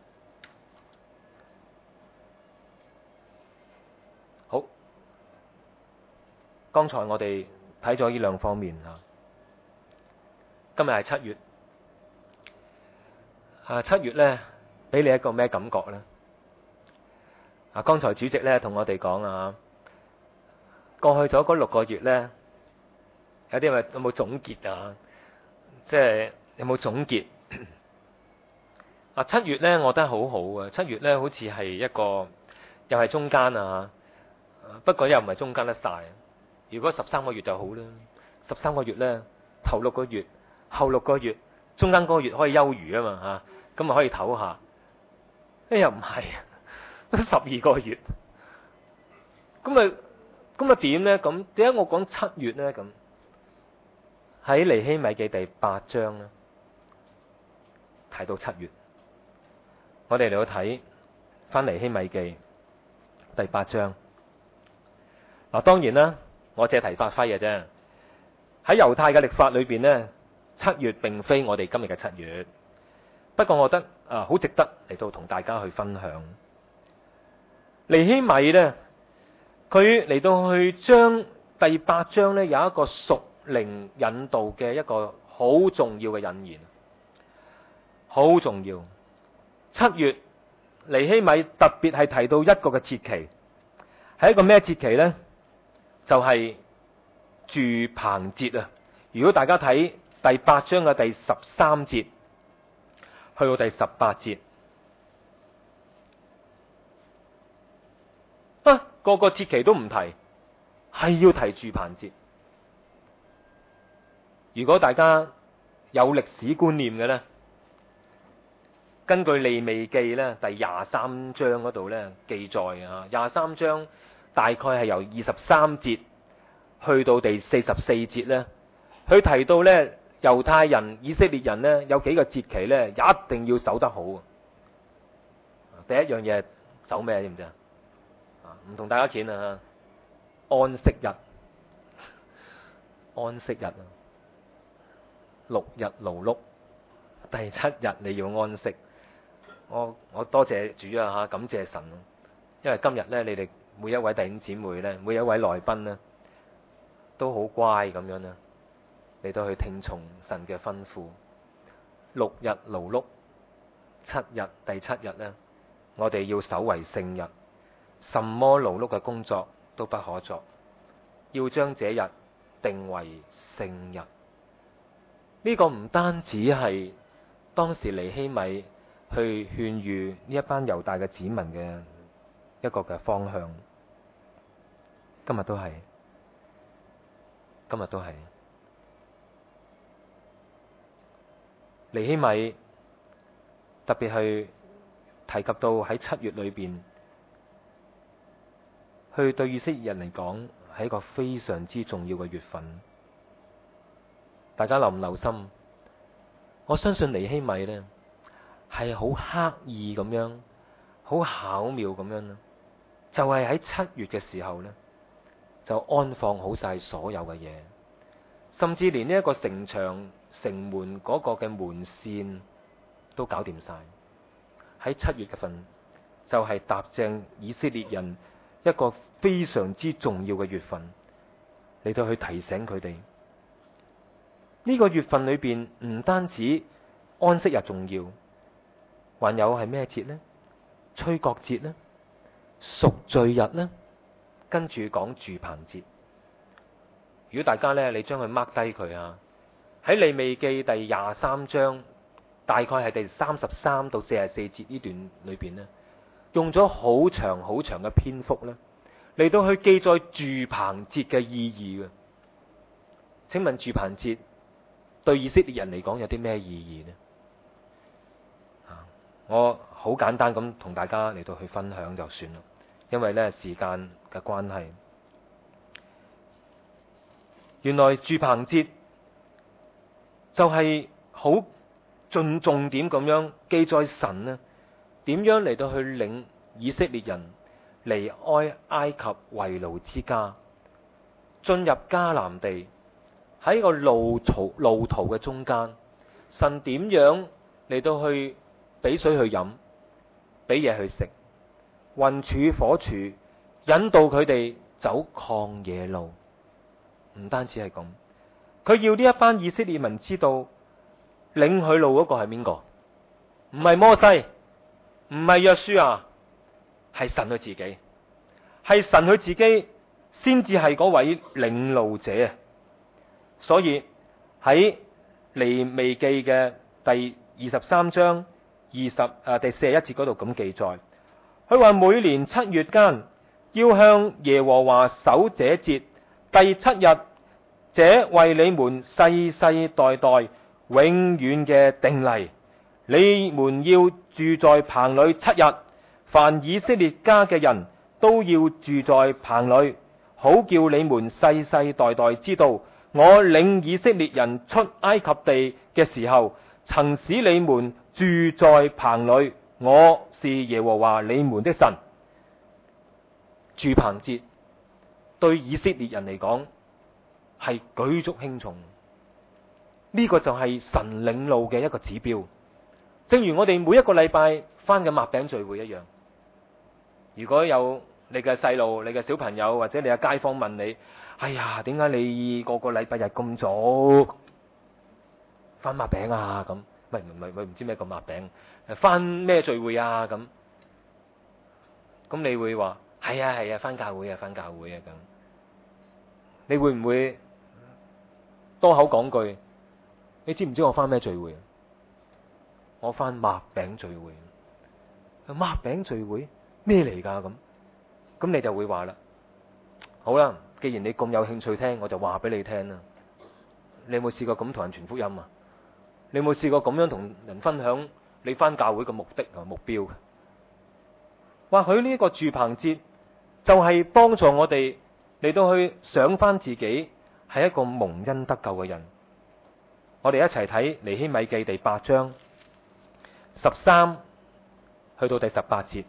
好，剛才我哋睇咗呢兩方面啊。今日係七月，啊七月呢，俾你一個咩感覺呢？啊，剛才主席呢同我哋講啊，過去咗嗰六個月呢，有啲咪有冇總結啊？即係有冇總結？啊，七月呢，我覺得好好啊！七月呢，好似係一個又係中間啊，不過又唔係中間得晒。如果十三個月就好啦，十三個月呢，頭六個月。後六個月，中間嗰個月可以休餘啊嘛吓，咁啊可以唞下。誒又唔係，十二個月，咁啊咁啊點咧？咁點解我講七月咧？咁喺尼希米記第八章咧，提到七月，我哋嚟到睇翻尼希米記第八章。嗱，當然啦，我借題發揮嘅啫。喺猶太嘅曆法裏邊呢，七月並非我哋今日嘅七月。不過我覺得啊，好值得嚟到同大家去分享。尼希米呢，佢嚟到去將第八章呢，有一個屬靈引導嘅一個好重要嘅引言，好重要。七月尼希米特別係提到一個嘅節期，係一個咩節期呢？就係、是、住棚節啊！如果大家睇第八章嘅第十三節去到第十八節，啊，個個節期都唔提，係要提住棚節。如果大家有歷史觀念嘅呢，根據利未記呢第廿三章嗰度呢記載啊，廿三章大概係由二十三節去到第四十四節呢，佢提到呢猶太人、以色列人呢有幾個節期呢一定要守得好。第一樣嘢守咩？知唔知啊？唔同大家見啊，安息日，安息日啊，六日勞碌，第七日你要安息。我我多謝主啊吓，感謝神，因為今日呢，你哋每一位弟兄姊妹呢，每一位來賓呢，都好乖咁樣呢，嚟到去聽從神嘅吩咐。六日勞碌，七日第七日呢，我哋要守為聖日，什麼勞碌嘅工作都不可作，要將這日定為聖日。呢個唔單止係當時尼希米去勸喻呢一班猶大嘅子民嘅一個嘅方向，今日都係，今日都係。尼希米特別去提及到喺七月裏邊，去對以色列人嚟講係一個非常之重要嘅月份。大家留唔留心？我相信尼希米呢係好刻意咁樣，好巧妙咁樣啦，就係喺七月嘅時候呢，就安放好晒所有嘅嘢，甚至連呢一個城牆、城門嗰個嘅門扇都搞掂晒。喺七月嘅份，就係踏正以色列人一個非常之重要嘅月份，嚟到去提醒佢哋。呢個月份裏邊唔單止安息日重要，還有係咩節呢？吹角節呢？贖罪日呢？跟住講住棚節。如果大家呢，你將佢 mark 低佢啊，喺利未記第廿三章，大概係第三十三到四十四節呢段裏邊呢，用咗好長好長嘅篇幅呢，嚟到去記載住棚節嘅意義嘅。請問住棚節對以色列人嚟講有啲咩意義呢？我好簡單咁同大家嚟到去分享就算啦，因為呢時間嘅關係。原來住棚節就係好盡重點咁樣記載神呢點樣嚟到去領以色列人離開埃及為奴之家，進入迦南地。喺個路途路途嘅中間，神點樣嚟到去俾水去飲，俾嘢去食，雲柱火柱引導佢哋走曠野路。唔單止係咁，佢要呢一班以色列民知道，領佢路嗰個係邊個？唔係摩西，唔係約書亞，係神佢自己，係神佢自己先至係嗰位領路者。所以喺利未記嘅第二十三章二十啊第四十一節嗰度咁記載，佢話每年七月間要向耶和華守這節第七日，這為你們世世代代永遠嘅定例，你們要住在棚裏七日，凡以色列家嘅人都要住在棚裏，好叫你們世世代代知道我領以色列人出埃及地嘅時候，曾使你們住在棚裏。我是耶和華你們的神。住棚節對以色列人嚟講係舉足輕重，呢個就係神領路嘅一個指標。正如我哋每一個禮拜返嘅擘餅聚會一樣，如果有你嘅細路、你嘅小朋友或者你嘅街坊問你，哎呀，點解你個個禮拜日咁早返擘餅啊？咁唔係唔係唔知咩個擘餅，返咩聚會啊？咁咁你會話係啊係啊，返教會啊返教會啊咁。你會唔會多口講句？你知唔知我返咩聚會啊？我返擘餅聚會。擘餅聚會咩嚟㗎？咁咁你就會話啦，好啦，既然你咁有興趣聽，我就話俾你聽啦。你有冇試過咁同人傳福音啊？你有冇試過咁樣同人分享你返教會嘅目的同目標？或許呢一個住棚節就係幫助我哋嚟到去想翻自己係一個蒙恩得救嘅人。我哋一齊睇尼希米記第八章十三去到第十八節。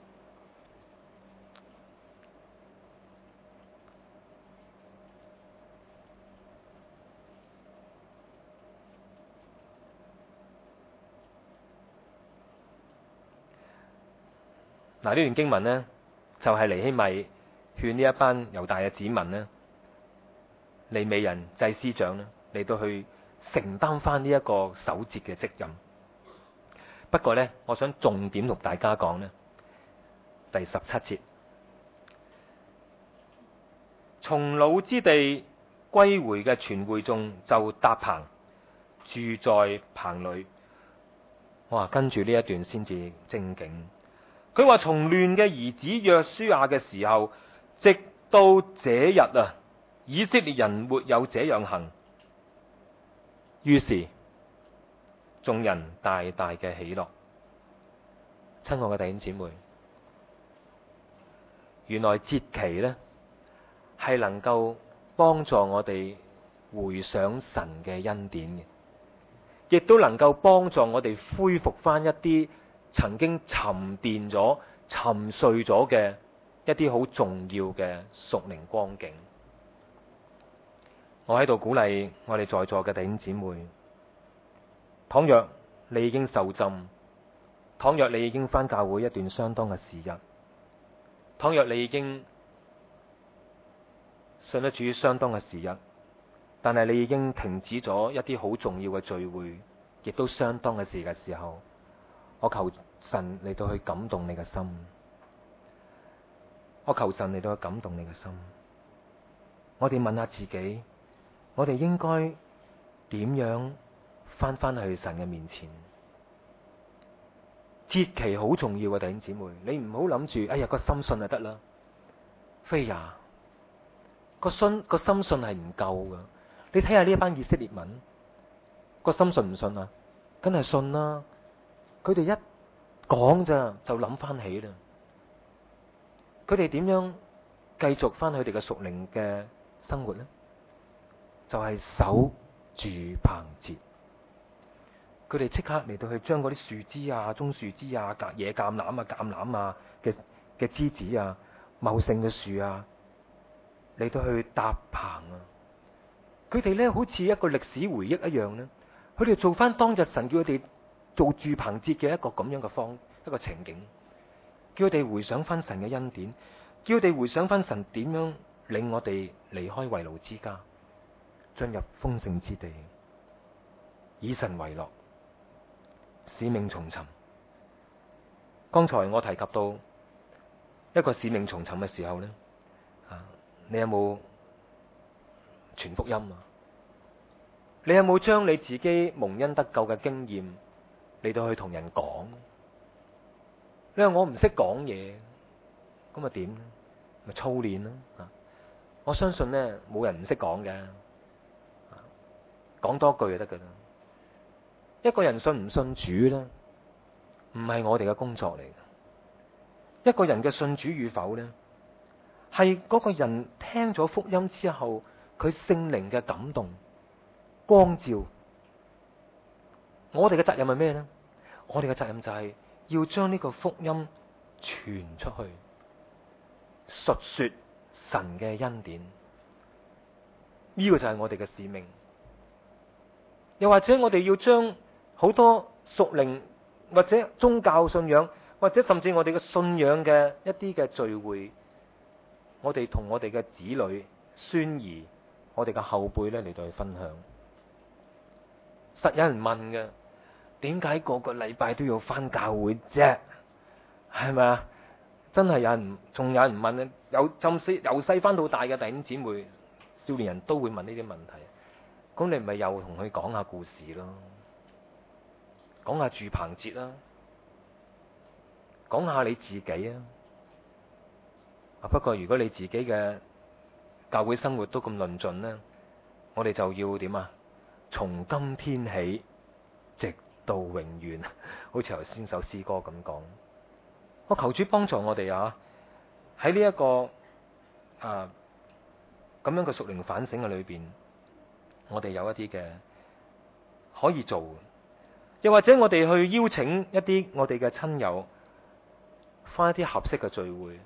嗱，呢段經文呢，就係尼希米勸呢一班猶大嘅子民呢，利未人祭司長呢，嚟到去承擔翻呢一個守節嘅責任。不過呢，我想重點同大家講呢，第十七節，從擄之地歸回嘅全會眾就搭棚住在棚裏。哇，跟住呢一段先至正經。佢話從亂嘅兒子約書亞嘅時候，直到這日啊，以色列人沒有這樣行。於是眾人大大嘅喜樂。親愛嘅弟兄姊妹，原來節期呢係能夠幫助我哋回想神嘅恩典嘅，亦都能夠幫助我哋恢復翻一啲曾經沉澱咗、沉睡咗嘅一啲好重要嘅屬靈光景。我喺度鼓勵我哋在座嘅弟兄姊妹，倘若你已經受浸，倘若你已經返教會一段相當嘅時日，倘若你已經信得主相當嘅時日，但係你已經停止咗一啲好重要嘅聚會，亦都相當嘅時嘅時候，我求神嚟到去感動你嘅心，我求神嚟到去感動你嘅心。我哋問下自己，我哋應該點樣翻翻去神嘅面前？節期好重要嘅，弟兄姊妹，你唔好諗住，哎呀個心信就得啦。非也，個心個心信係唔夠噶。你睇下呢一班以色列民，個心信唔信啊？梗係信啦。佢哋一講咋就諗翻起啦。佢哋點樣繼續翻佢哋嘅屬靈嘅生活呢？就係守住棚節。佢哋即刻嚟到去將嗰啲樹枝啊、棕樹枝啊、隔野橄欖啊、橄欖啊嘅嘅枝子啊、茂盛嘅樹啊，嚟到去搭棚啊。佢哋咧好似一個歷史回憶一樣咧，佢哋做翻當日神叫佢哋做住棚節嘅一個咁樣嘅方一個情景，叫佢哋回想翻神嘅恩典，叫佢哋回想翻神點樣令我哋離開為奴之家，進入豐盛之地，以神為樂，使命重尋。剛才我提及到一個使命重尋嘅時候呢，啊，你有冇傳福音啊？你有冇將你自己蒙恩得救嘅經驗嚟到去同人講？你話我唔識講嘢，咁咪點？咪操練咯。啊，我相信呢，冇人唔識講嘅，講多句就得噶啦。一個人信唔信主呢，唔係我哋嘅工作嚟嘅。一個人嘅信主與否呢，係嗰個人聽咗福音之後，佢聖靈嘅感動， 光照。我哋嘅責任係咩呢？我哋嘅責任就係要將呢個福音傳出去，述說神嘅恩典。呢個就係我哋嘅使命。又或者我哋要將好多屬靈或者宗教信仰，或者甚至我哋嘅信仰嘅一啲嘅聚會，我哋同我哋嘅子女、孫兒、我哋嘅後輩咧嚟到去分享。實有人問嘅，點解個個禮拜都要返教會啫？係咪啊？真係有人，仲有人問咧，有甚至由細返到大嘅弟兄姊妹、少年人都會問呢啲問題。咁你咪又同佢講下故事咯，講下住棚節啦，講下你自己啊。啊，不過如果你自己嘅教會生活都咁論盡呢，我哋就要點啊？從今天起，直到永遠，好似頭先首詩歌咁講。我求主幫助我哋啊，喺呢一個啊咁樣嘅屬靈反省嘅裏邊，我哋有一啲嘅可以做，又或者我哋去邀請一啲我哋嘅親友翻一啲合適嘅聚會。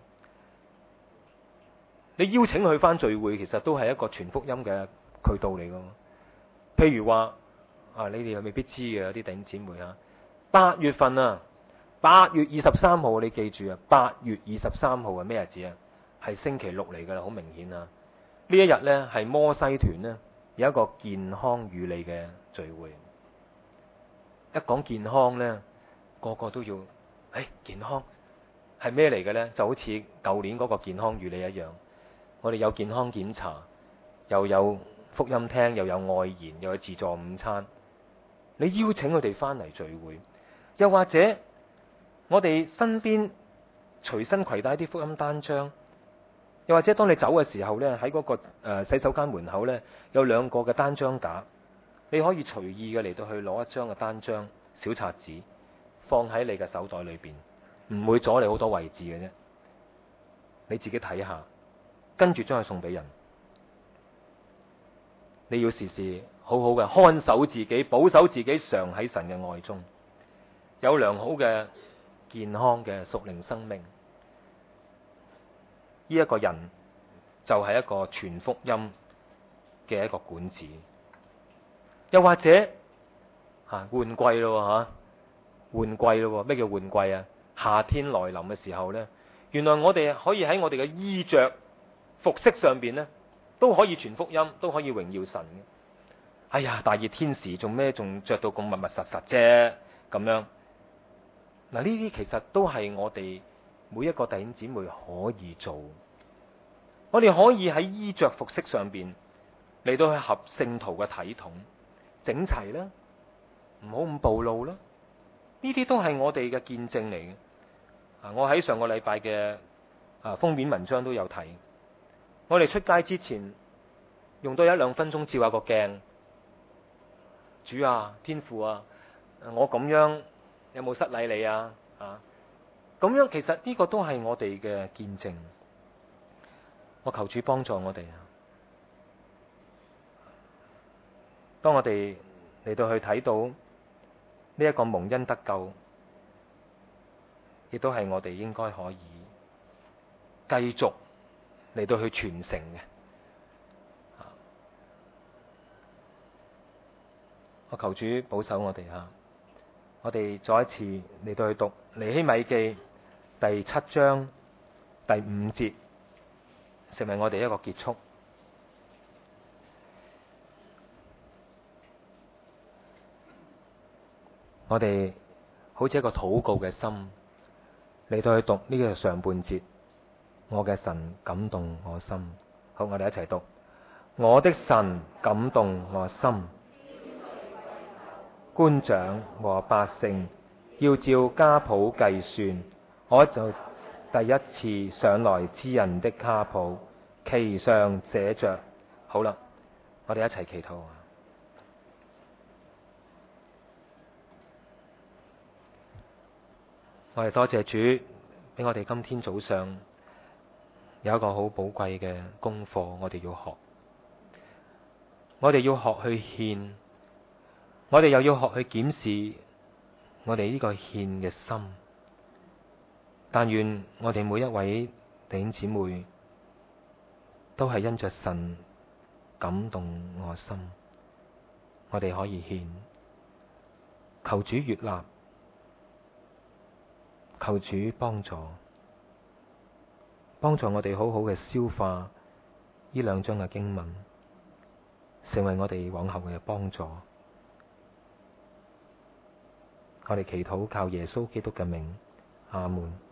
你邀請佢翻聚會，其實都係一個傳福音嘅渠道嚟噶。譬如話啊，你哋又未必知嘅，有啲弟兄姊妹啊，八月份啊，八月二十三號，你記住啊，八月二十三號係咩日子啊？係星期六嚟噶啦，好明顯啊！呢一日呢，係摩西團呢有一個健康與你嘅聚會。一講健康呢，個個都要，誒、哎，健康係咩嚟嘅呢？就好似舊年嗰個健康與你一樣，我哋有健康檢查，又有福音聽，又有愛言，又有自助午餐。你邀請佢哋翻嚟聚會，又或者我哋身邊隨身攜帶啲福音單張，又或者當你走嘅時候呢，喺嗰個誒洗手間門口呢，有兩個嘅單張架，你可以隨意嘅嚟到去攞一張嘅單張小冊子，放喺你嘅手袋裏邊，唔會阻你好多位置嘅啫。你自己睇下，跟住將佢送俾人。你要時時好好嘅看守自己，保守自己，常喺神嘅愛中，有良好嘅健康嘅屬靈生命。呢一個人就係一個傳福音嘅一個管子。又或者吓換季咯吓，換季咯。咩叫換季啊？夏天來臨嘅時候呢，原來我哋可以喺我哋嘅衣着服飾上邊呢，都可以傳福音，都可以榮耀神嘅。哎呀，大熱天時做咩仲着到咁密密實實啫？咁樣嗱，呢啲其實都係我哋每一個弟兄姊妹可以做。我哋可以喺衣着服飾上邊嚟到去合聖徒嘅體統，整齊啦，唔好咁暴露啦。呢啲都係我哋嘅見證嚟嘅。啊，我喺上個禮拜嘅啊封面文章都有睇。我哋出街之前用多一兩分鐘照下個鏡。主啊，天父啊，我咁樣有冇失禮你啊？啊，咁樣其實呢個都係我哋嘅見證。我求主幫助我哋啊！當我哋嚟到去睇到呢一個蒙恩得救，亦都係我哋應該可以繼續嚟到去傳承嘅。我求主保守我哋吓，我哋再一次嚟到去讀尼希米記第七章第五節，成為我哋一個結束。我哋好似一個禱告嘅心嚟到去讀呢個上半節，我嘅神感動我心。好，我哋一齊讀，我的神感動我心。官長和百姓要照家譜計算，我就第一次上來之人的家譜，其上寫着。好啦，我哋一齊祈禱。我哋多謝主俾我哋今天早上有一個好寶貴嘅功課，我哋要學。 我哋要學去獻，我哋又要學去檢視我哋呢個獻嘅心。但願我哋每一位弟兄姊妹都係因着神感動我心，我哋可以獻，求主悅納，求主幫助，幫助我哋好好嘅消化呢兩章嘅經文，成為我哋往後嘅幫助。我哋祈禱靠耶穌基督嘅名，阿門。